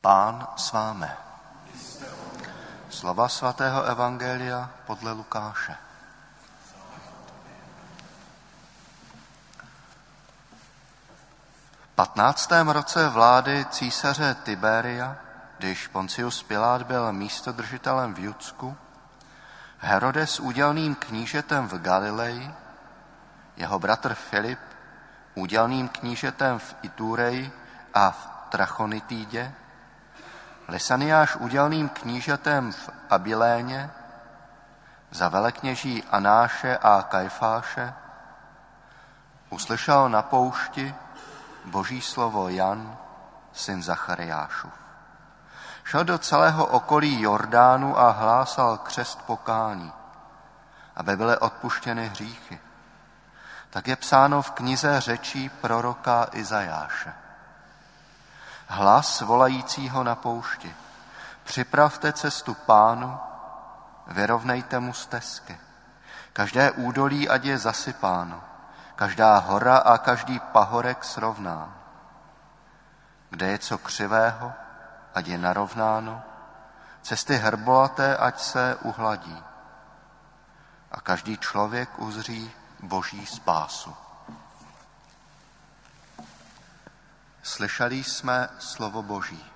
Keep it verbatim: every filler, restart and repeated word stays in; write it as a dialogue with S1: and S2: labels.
S1: Pán s vámi. Slova svatého evangelia podle Lukáše. V patnáctém roce vlády císaře Tiberia, když Poncius Pilát byl místodržitelem v Judsku, Herodes údělným knížetem v Galileji, jeho bratr Filip údělným knížetem v Itureji a v Trachonitídě, Lysaniáš údělným knížetem v Abiléně, za velekněží Anáše a Kajfáše, uslyšel na poušti Boží slovo Jan, syn Zachariášův. Šel do celého okolí Jordánu a hlásal křest pokání, aby byly odpuštěny hříchy. Tak je psáno v knize řečí proroka Izajáše. Hlas volajícího na poušti. Připravte cestu Pánu, vyrovnejte mu stezky. Každé údolí ať je zasypáno, každá hora a každý pahorek srovnán. Kde je co křivého, ať je narovnáno, cesty hrbolaté, ať se uhladí. A každý člověk uzří Boží spásu. Slyšeli jsme slovo Boží.